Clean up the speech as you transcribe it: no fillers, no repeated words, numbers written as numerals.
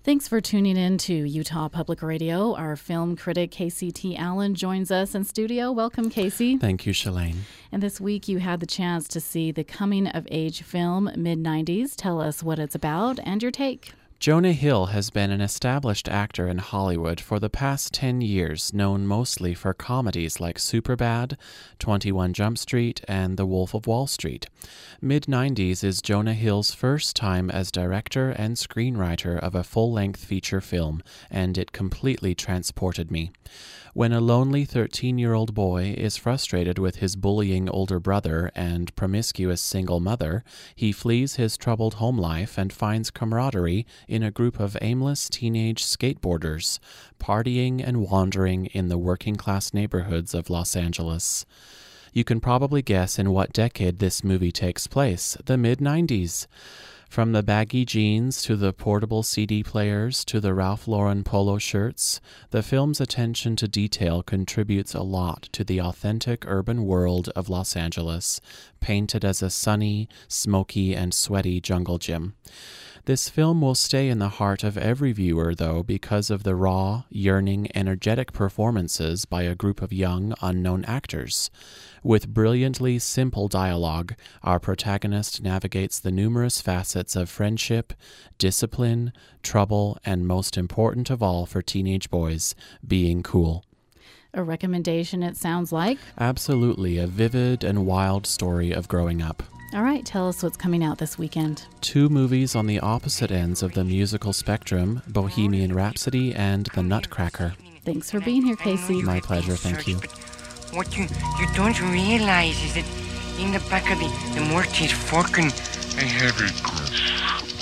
Thanks for tuning in to Utah Public Radio. Our film critic, Casey T. Allen, joins us in studio. Welcome, Casey. Thank you, Shalane. And this week you had the chance to see the coming-of-age film, Mid-90s. Tell us what it's about and your take. Jonah Hill has been an established actor in Hollywood for the past 10 years, known mostly for comedies like Superbad, 21 Jump Street, and The Wolf of Wall Street. Mid-90s is Jonah Hill's first time as director and screenwriter of a full-length feature film, and it completely transported me. When a lonely 13-year-old boy is frustrated with his bullying older brother and promiscuous single mother, he flees his troubled home life and finds camaraderie in a group of aimless teenage skateboarders, partying and wandering in the working-class neighborhoods of Los Angeles. You can probably guess in what decade this movie takes place, the mid-90s. From the baggy jeans to the portable CD players to the Ralph Lauren polo shirts, the film's attention to detail contributes a lot to the authentic urban world of Los Angeles, painted as a sunny, smoky, and sweaty jungle gym. This film will stay in the heart of every viewer, though, because of the raw, yearning, energetic performances by a group of young, unknown actors. With brilliantly simple dialogue, our protagonist navigates the numerous facets of friendship, discipline, trouble, and most important of all for teenage boys, being cool. A recommendation, it sounds like. Absolutely, a vivid and wild story of growing up. All right, tell us what's coming out this weekend. 2 movies on the opposite ends of the musical spectrum, Bohemian Rhapsody and The Nutcracker. Thanks for being here, Casey. My pleasure, thank you. What you don't realize is that in the back of the Morty's Forkin, I have a